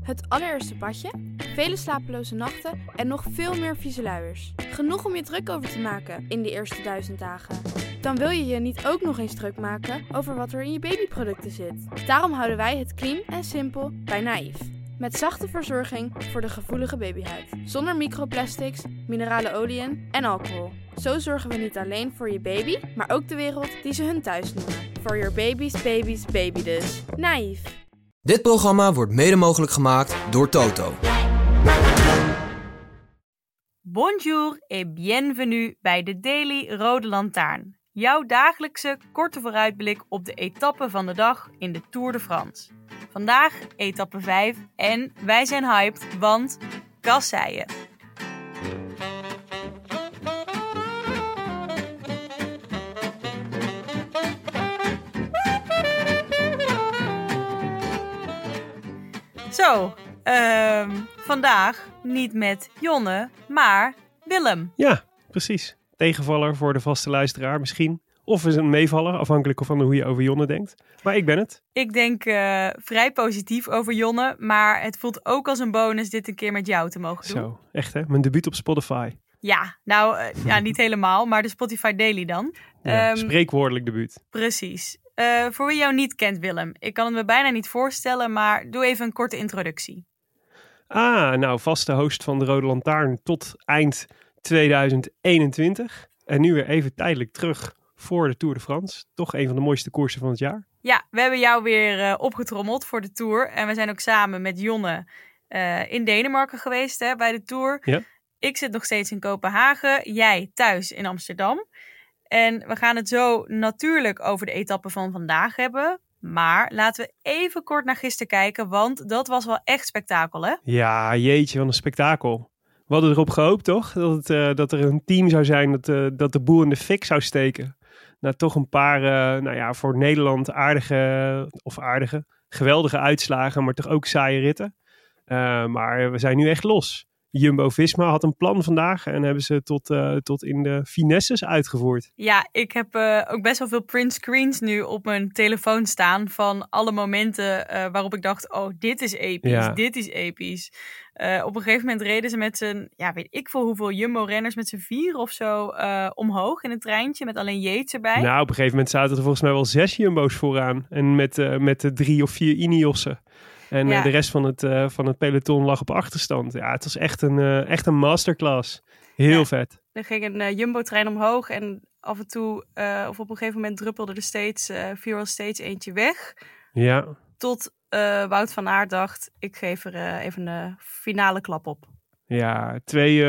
Het allereerste badje, vele slapeloze nachten en nog veel meer vieze luiers. Genoeg om je druk over te maken in die eerste 1000 dagen. Dan wil je je niet ook nog eens druk maken over wat er in je babyproducten zit. Daarom houden wij het clean en simpel bij Naïef. Met zachte verzorging voor de gevoelige babyhuid. Zonder microplastics, minerale oliën en alcohol. Zo zorgen we niet alleen voor je baby, maar ook de wereld die ze hun thuis noemen. For your baby's baby dus. Naïef. Dit programma wordt mede mogelijk gemaakt door Toto. Bonjour et bienvenue bij de Daily Rode Lantaarn. Jouw dagelijkse korte vooruitblik op de etappe van de dag in de Tour de France. Vandaag etappe 5 en wij zijn hyped, want kasseien. Zo, vandaag niet met Jonne, maar Willem. Ja, precies. Tegenvaller voor de vaste luisteraar misschien. Of is een meevaller, afhankelijk van hoe je over Jonne denkt. Maar ik ben het. Ik denk vrij positief over Jonne, maar het voelt ook als een bonus dit een keer met jou te mogen doen. Zo, echt hè? Mijn debuut op Spotify. Ja, nou niet helemaal, maar de Spotify Daily dan. Ja, spreekwoordelijk debuut. Precies. Voor wie jou niet kent, Willem, ik kan het me bijna niet voorstellen, maar doe even een korte introductie. Nou, vaste host van de Rode Lantaarn tot eind 2021. En nu weer even tijdelijk terug voor de Tour de France. Toch een van de mooiste koersen van het jaar. Ja, we hebben jou weer opgetrommeld voor de Tour. En we zijn ook samen met Jonne in Denemarken geweest bij de Tour. Ja. Ik zit nog steeds in Kopenhagen. Jij thuis in Amsterdam. En we gaan het zo natuurlijk over de etappe van vandaag hebben. Maar laten we even kort naar gisteren kijken, want dat was wel echt spektakel, hè? Ja, jeetje, wat een spektakel. We hadden erop gehoopt, toch? Dat er een team zou zijn dat de boel in de fik zou steken. Nou, toch een paar, voor Nederland geweldige uitslagen, maar toch ook saaie ritten. Maar we zijn nu echt los. Jumbo-Visma had een plan vandaag en hebben ze tot in de finesses uitgevoerd. Ja, ik heb ook best wel veel print screens nu op mijn telefoon staan van alle momenten waarop ik dacht, oh, dit is episch, ja. Dit is episch. Op een gegeven moment reden ze met z'n, weet ik veel hoeveel Jumbo-renners, met z'n 4 of zo omhoog in het treintje met alleen Yates erbij. Nou, op een gegeven moment zaten er volgens mij wel 6 Jumbo's vooraan en met de 3 of 4 Ineossen. En de rest van het peloton lag op achterstand. Ja, het was echt een masterclass. Heel vet. Er ging een Jumbo-trein omhoog en af en toe, of op een gegeven moment druppelde er steeds eentje weg. Ja. Tot Wout van Aert dacht, ik geef er even een finale klap op. Ja,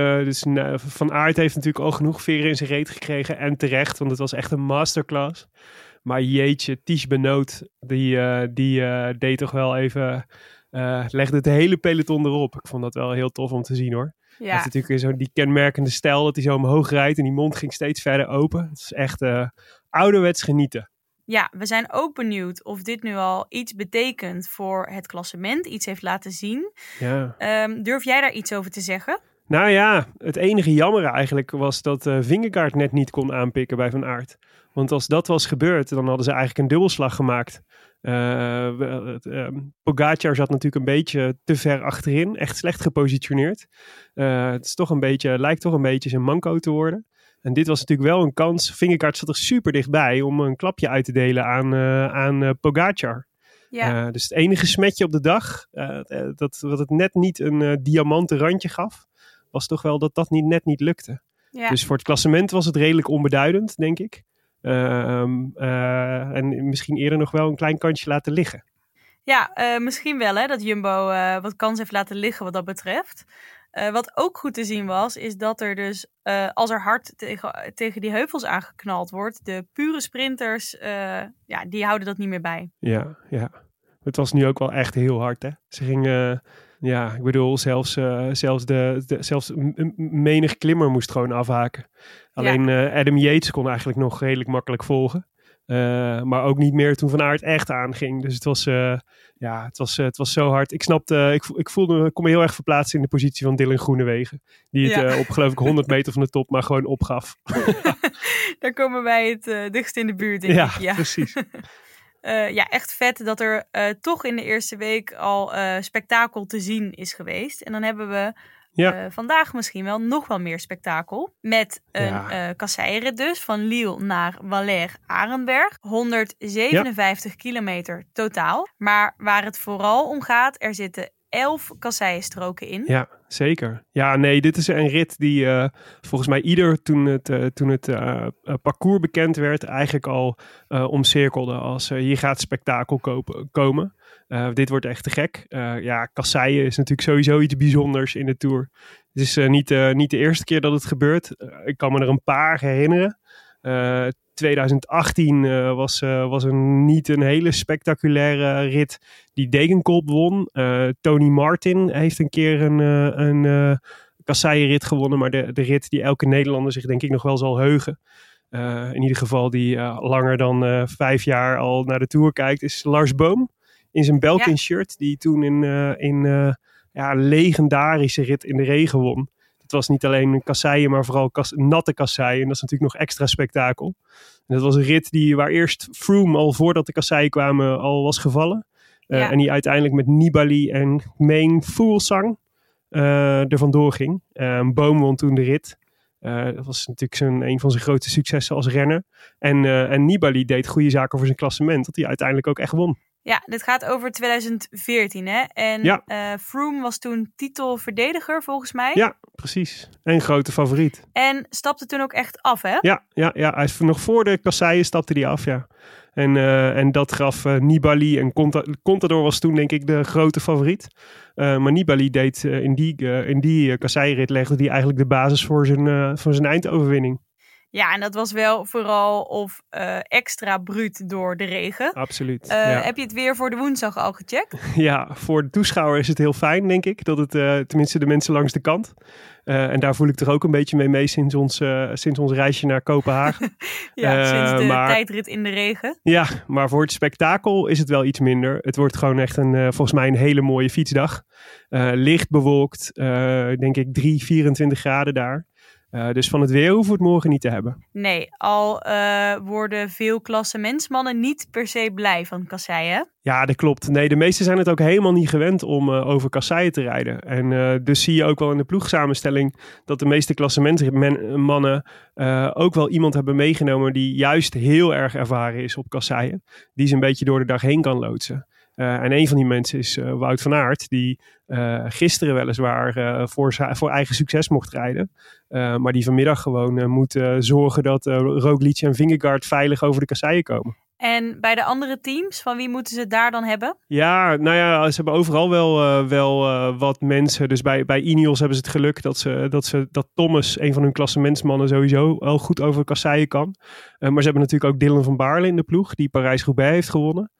Van Aert heeft natuurlijk al genoeg veren in zijn reet gekregen. En terecht, want het was echt een masterclass. Maar jeetje, Tiesj Benoot, die deed toch wel even, legde het hele peloton erop. Ik vond dat wel heel tof om te zien, hoor. Ja. Hij heeft natuurlijk zo die kenmerkende stijl dat hij zo omhoog rijdt en die mond ging steeds verder open. Het is echt ouderwets genieten. Ja, we zijn ook benieuwd of dit nu al iets betekent voor het klassement, iets heeft laten zien. Ja. Durf jij daar iets over te zeggen? Nou ja, het enige jammer eigenlijk was dat Vingegaard net niet kon aanpikken bij Van Aert. Want als dat was gebeurd, dan hadden ze eigenlijk een dubbelslag gemaakt. Pogacar zat natuurlijk een beetje te ver achterin. Echt slecht gepositioneerd. Het is lijkt toch een beetje zijn manco te worden. En dit was natuurlijk wel een kans. Vingegaard zat er super dichtbij om een klapje uit te delen aan Pogacar. Ja. Dus het enige smetje op de dag, dat het net niet een diamanten randje gaf, was toch wel dat net niet lukte. Ja. Dus voor het klassement was het redelijk onbeduidend, denk ik. En misschien eerder nog wel een klein kansje laten liggen. Ja, misschien wel hè, dat Jumbo wat kans heeft laten liggen wat dat betreft. Wat ook goed te zien was, is dat er dus, als er hard tegen die heuvels aangeknald wordt, de pure sprinters, die houden dat niet meer bij. Ja. Het was nu ook wel echt heel hard, hè. Ze gingen, ik bedoel, zelfs menig klimmer moest gewoon afhaken. Alleen Adam Yates kon eigenlijk nog redelijk makkelijk volgen. Maar ook niet meer toen Van Aert echt aanging. Dus het was zo hard. Ik snapte, ik kon me heel erg verplaatsen in de positie van Dylan Groenewegen. Die het op geloof ik 100 meter van de top maar gewoon opgaf. Daar komen wij het dichtst in de buurt, denk ik. Ja, precies. echt vet dat er toch in de eerste week al spektakel te zien is geweest. En dan hebben we vandaag misschien wel nog wel meer spektakel. Met een kasseienrit dus, van Lille naar Valère-Arenberg. 157 kilometer totaal. Maar waar het vooral om gaat, er zitten 11 kasseienstroken in. Ja, zeker. Ja, nee, dit is een rit die volgens mij ieder toen het parcours bekend werd eigenlijk al omcirkelde als hier gaat spektakel komen. Dit wordt echt te gek. Kasseien is natuurlijk sowieso iets bijzonders in de Tour. Het is niet de eerste keer dat het gebeurt. Ik kan me er een paar herinneren. 2018 was niet een hele spectaculaire rit die Degenkolb won. Tony Martin heeft een keer een kasseienrit gewonnen, maar de rit die elke Nederlander zich denk ik nog wel zal heugen. In ieder geval die langer dan 5 jaar al naar de Tour kijkt, is Lars Boom in zijn Belkin shirt, die toen in een legendarische rit in de regen won. Het was niet alleen een kasseien, maar vooral natte kasseien. En dat is natuurlijk nog extra spektakel. En dat was een rit waar eerst Froome al voordat de kasseien kwamen al was gevallen. En die uiteindelijk met Nibali en Main Fuglsang er vandoor ging. Boom won toen de rit. Dat was natuurlijk een van zijn grote successen als renner. En Nibali deed goede zaken voor zijn klassement, dat hij uiteindelijk ook echt won. Ja, dit gaat over 2014, hè? En Froome was toen titelverdediger, volgens mij. Ja, precies. En grote favoriet. En stapte toen ook echt af, hè? Ja. Hij is nog voor de kasseien stapte hij af, ja. En dat gaf Nibali en Contador was toen denk ik de grote favoriet. Maar Nibali deed in die kasseienrit legde hij eigenlijk de basis voor zijn eindoverwinning. Ja, en dat was wel vooral extra bruut door de regen. Absoluut. Heb je het weer voor de woensdag al gecheckt? Ja, voor de toeschouwer is het heel fijn, denk ik. Dat het tenminste de mensen langs de kant. En daar voel ik toch ook een beetje mee sinds ons reisje naar Kopenhagen. Sinds de tijdrit in de regen. Ja, maar voor het spektakel is het wel iets minder. Het wordt gewoon echt volgens mij een hele mooie fietsdag. Licht bewolkt, denk ik 24 graden daar. Dus van het weer hoeven we het morgen niet te hebben. Nee, al worden veel klassementsmannen niet per se blij van kasseien. Ja, dat klopt. Nee, de meesten zijn het ook helemaal niet gewend om over kasseien te rijden. En dus zie je ook wel in de ploegsamenstelling dat de meeste klassementsmannen ook wel iemand hebben meegenomen die juist heel erg ervaren is op kasseien. Die ze een beetje door de dag heen kan loodsen. En een van die mensen is Wout van Aert, die gisteren weliswaar voor eigen succes mocht rijden. Maar die vanmiddag gewoon moet zorgen dat Roglic en Vingegaard veilig over de kasseien komen. En bij de andere teams, van wie moeten ze het daar dan hebben? Ja, nou ja, ze hebben overal wel wat mensen. Dus bij Ineos hebben ze het geluk dat Thomas, een van hun klassementsmannen, sowieso wel goed over kasseien kan. Maar ze hebben natuurlijk ook Dylan van Baarle in de ploeg, die Parijs-Roubaix heeft gewonnen.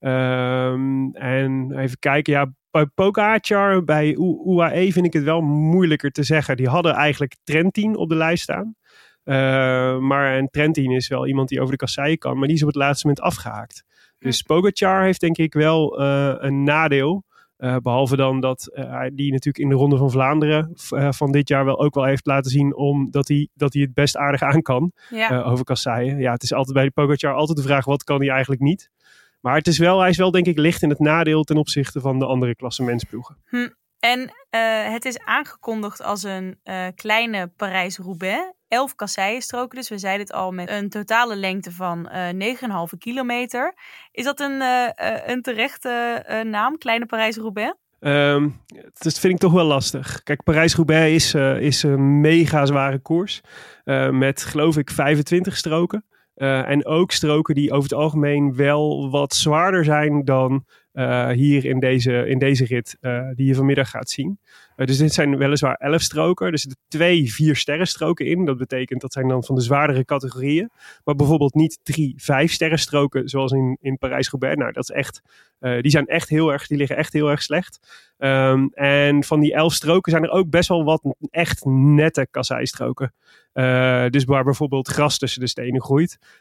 En even kijken, ja, bij Pogacar, bij UAE vind ik het wel moeilijker te zeggen. Die hadden eigenlijk Trentin op de lijst staan. Maar Trentin is wel iemand die over de kasseien kan, maar die is op het laatste moment afgehaakt. Dus Pogacar heeft denk ik wel een nadeel. Behalve dan dat die natuurlijk in de Ronde van Vlaanderen van dit jaar wel ook wel heeft laten zien dat hij het best aardig aan kan over kasseien. Ja, het is altijd bij de Pogacar altijd de vraag, wat kan hij eigenlijk niet? Maar hij is wel denk ik licht in het nadeel ten opzichte van de andere klassementsploegen. En het is aangekondigd als een kleine Parijs-Roubaix. 11 kasseienstroken, dus we zeiden het al, met een totale lengte van 9,5 kilometer. Is dat een terechte naam, kleine Parijs-Roubaix? Dat vind ik toch wel lastig. Kijk, Parijs-Roubaix is een mega zware koers. Met geloof ik 25 stroken. En ook stroken die over het algemeen wel wat zwaarder zijn dan hier in deze rit die je vanmiddag gaat zien. Dus dit zijn weliswaar 11 stroken. Er zitten 2 4-sterren stroken in. Dat betekent dat zijn dan van de zwaardere categorieën. Maar bijvoorbeeld niet 3 5-sterren stroken zoals in Parijs-Roubaix. Nou, dat is echt, die liggen echt heel erg slecht. En van die 11 stroken zijn er ook best wel wat echt nette kasseistroken. Dus waar bijvoorbeeld gras tussen de stenen groeit.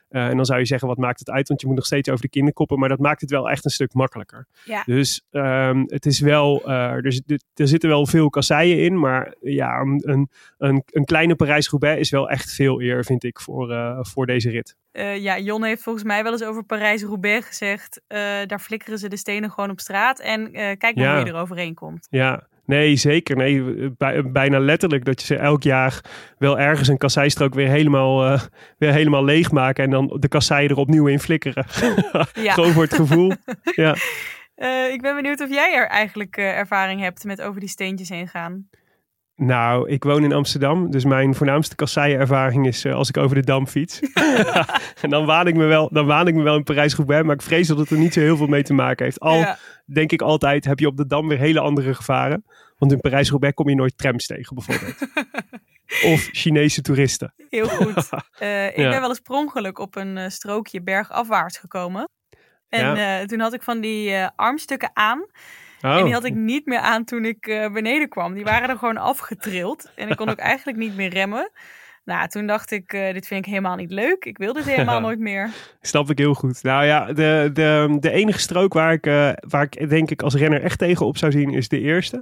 En dan zou je zeggen, wat maakt het uit? Want je moet nog steeds over de kinderkoppen. Maar dat maakt het wel echt een stuk makkelijker. Ja. Dus het is wel... er zitten wel veel kasseien in. Maar ja, een kleine Parijs-Roubaix is wel echt veel eer, vind ik, voor deze rit. Jon heeft volgens mij wel eens over Parijs-Roubaix gezegd. Daar flikkeren ze de stenen gewoon op straat. En kijk maar hoe je er overheen komt. Ja, nee, zeker. Nee, bijna letterlijk dat je ze elk jaar wel ergens een kasseistrook weer helemaal leegmaken. En dan de kasseien er opnieuw in flikkeren. Gewoon voor het gevoel. Ja. Ik ben benieuwd of jij er eigenlijk ervaring hebt met over die steentjes heen gaan. Nou, ik woon in Amsterdam, dus mijn voornaamste kasseienervaring is als ik over de Dam fiets. En dan waan ik me wel in Parijs-Roubaix, maar ik vrees dat het er niet zo heel veel mee te maken heeft. Denk ik altijd, heb je op de Dam weer hele andere gevaren. Want in Parijs-Roubaix kom je nooit trams tegen, bijvoorbeeld. Of Chinese toeristen. Heel goed. Ik ben wel eens per ongeluk op een strookje bergafwaarts gekomen. En toen had ik van die armstukken aan. En die had ik niet meer aan toen ik beneden kwam. Die waren er gewoon afgetrild. En ik kon ook eigenlijk niet meer remmen. Nou, toen dacht ik, dit vind ik helemaal niet leuk. Ik wil dit helemaal nooit meer. Snap ik heel goed. Nou ja, de enige strook waar ik denk ik als renner echt tegenop zou zien is de eerste.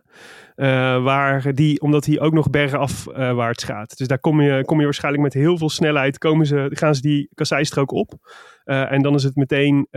Omdat hij ook nog bergafwaarts gaat. Dus daar kom je waarschijnlijk met heel veel snelheid. Gaan ze die kasseistrook op. En dan is het meteen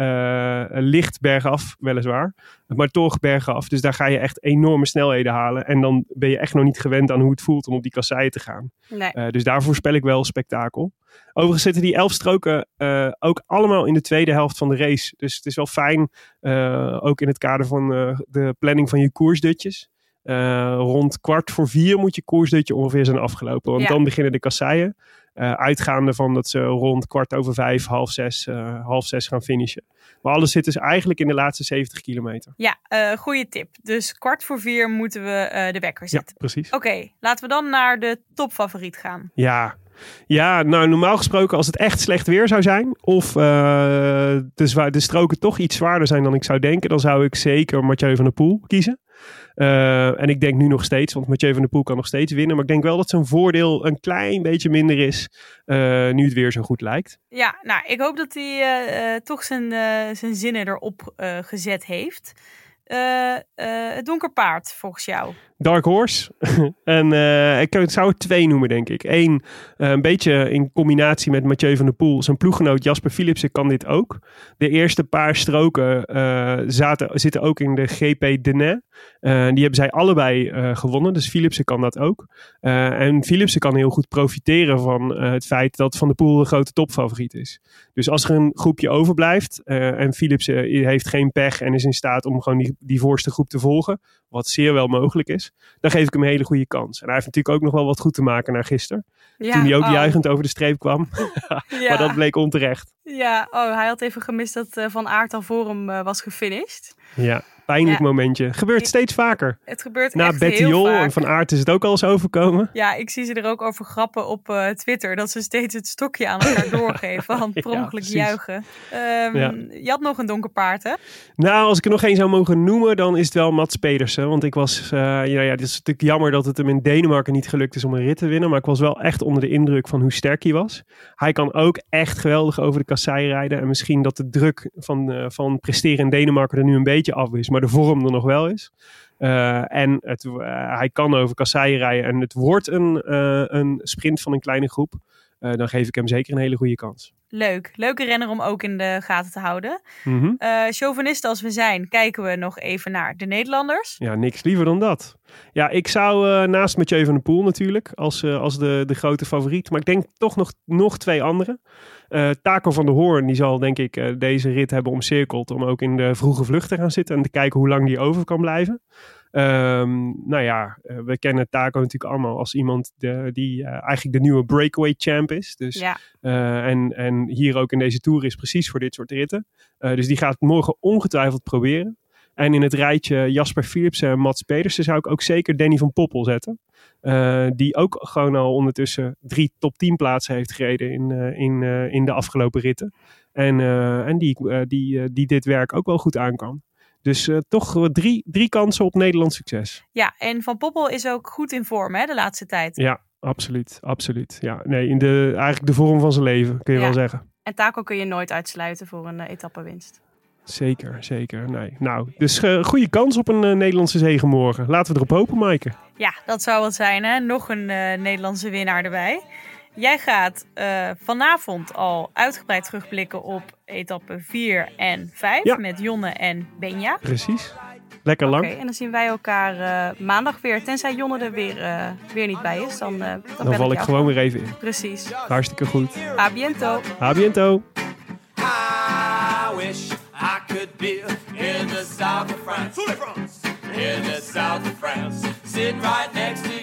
licht bergaf, weliswaar. Maar toch bergaf. Dus daar ga je echt enorme snelheden halen. En dan ben je echt nog niet gewend aan hoe het voelt om op die kasseien te gaan. Nee. Dus daarvoor spel ik wel spektakel. Overigens zitten die 11 stroken ook allemaal in de tweede helft van de race. Dus het is wel fijn, ook in het kader van de planning van je koersdutjes. Rond 3:15 moet je koersdutje ongeveer zijn afgelopen. Want dan beginnen de kasseien. Uitgaande van dat ze rond 5:15, 5:30 gaan finishen. Maar alles zit dus eigenlijk in de laatste 70 kilometer. Ja, goede tip. Dus 3:15 moeten we de wekker zetten. Ja, precies. Oké, laten we dan naar de topfavoriet gaan. Ja, nou normaal gesproken als het echt slecht weer zou zijn. Of de stroken toch iets zwaarder zijn dan ik zou denken. Dan zou ik zeker Mathieu van der Poel kiezen. En ik denk nu nog steeds, want Mathieu van der Poel kan nog steeds winnen. Maar ik denk wel dat zijn voordeel een klein beetje minder is. Nu het weer zo goed lijkt. Ja, nou ik hoop dat hij toch zijn zinnen erop gezet heeft. Het donker paard, volgens jou? Dark Horse. En ik zou er 2 noemen, denk ik. 1, een beetje in combinatie met Mathieu van der Poel. Zijn ploeggenoot Jasper Philipsen kan dit ook. De eerste paar stroken zitten ook in de GP Dene. Die hebben zij allebei gewonnen. Dus Philipsen kan dat ook. En Philipsen kan heel goed profiteren van het feit dat Van der Poel de grote topfavoriet is. Dus als er een groepje overblijft en Philipsen heeft geen pech en is in staat om gewoon die voorste groep te volgen, wat zeer wel mogelijk is, dan geef ik hem een hele goede kans. En hij heeft natuurlijk ook nog wel wat goed te maken naar gisteren. Ja, toen hij ook juichend over de streep kwam. Maar dat bleek onterecht. Ja, hij had even gemist dat Van Aert al voor hem was gefinished. Ja, pijnlijk momentje. Gebeurt steeds vaker. Het gebeurt echt heel vaak. Na Bettiol en Van Aert is het ook al eens overkomen. Ja, ik zie ze er ook over grappen op Twitter. Dat ze steeds het stokje aan elkaar doorgeven. Van per ongeluk juichen. Je had nog een donker paard, hè? Nou, als ik er nog één zou mogen noemen, dan is het wel Mats Pedersen. Want ik was, het is natuurlijk jammer dat het hem in Denemarken niet gelukt is om een rit te winnen. Maar ik was wel echt onder de indruk van hoe sterk hij was. Hij kan ook echt geweldig over de kassei rijden. En misschien dat de druk van presteren in Denemarken er nu een beetje af is. Maar de vorm er nog wel is. En hij kan over kasseien rijden. En het wordt een sprint van een kleine groep. Dan geef ik hem zeker een hele goede kans. Leuk. Leuke renner om ook in de gaten te houden. Mm-hmm. Chauvinisten als we zijn, kijken we nog even naar de Nederlanders. Ja, niks liever dan dat. Ja, ik zou naast Mathieu van der Poel natuurlijk als de grote favoriet. Maar ik denk toch nog 2 anderen. Taco van der Hoorn, die zal denk ik deze rit hebben omcirkeld om ook in de vroege vlucht te gaan zitten en te kijken hoe lang die over kan blijven. We kennen Taco natuurlijk allemaal als iemand die eigenlijk de nieuwe breakaway champ is. Dus, en hier ook in deze Tour is precies voor dit soort ritten. Dus die gaat het morgen ongetwijfeld proberen. En in het rijtje Jasper Philipsen en Mats Pedersen zou ik ook zeker Danny van Poppel zetten. Die ook gewoon al ondertussen 3 top 10 plaatsen heeft gereden in de afgelopen ritten. En die dit werk ook wel goed aan kan. Dus toch 3 kansen op Nederlands succes. Ja, en Van Poppel is ook goed in vorm de laatste tijd. Ja, absoluut. Ja, nee, eigenlijk de vorm van zijn leven, kun je wel zeggen. En Taco kun je nooit uitsluiten voor een etappewinst. Zeker. Nee. Nou, dus goede kans op een Nederlandse zege morgen. Laten we erop hopen, Maaike. Ja, dat zou wat zijn, hè? Nog een Nederlandse winnaar erbij. Jij gaat vanavond al uitgebreid terugblikken op etappe 4 en 5 met Jonne en Benja. Precies. Lekker lang. Oké, en dan zien wij elkaar maandag weer. Tenzij Jonne er weer niet bij is. Dan val ik gewoon weer even in. Precies. Hartstikke goed. A biento. A biento. I wish I could be in the south of France. In the south of France. Sitting right next to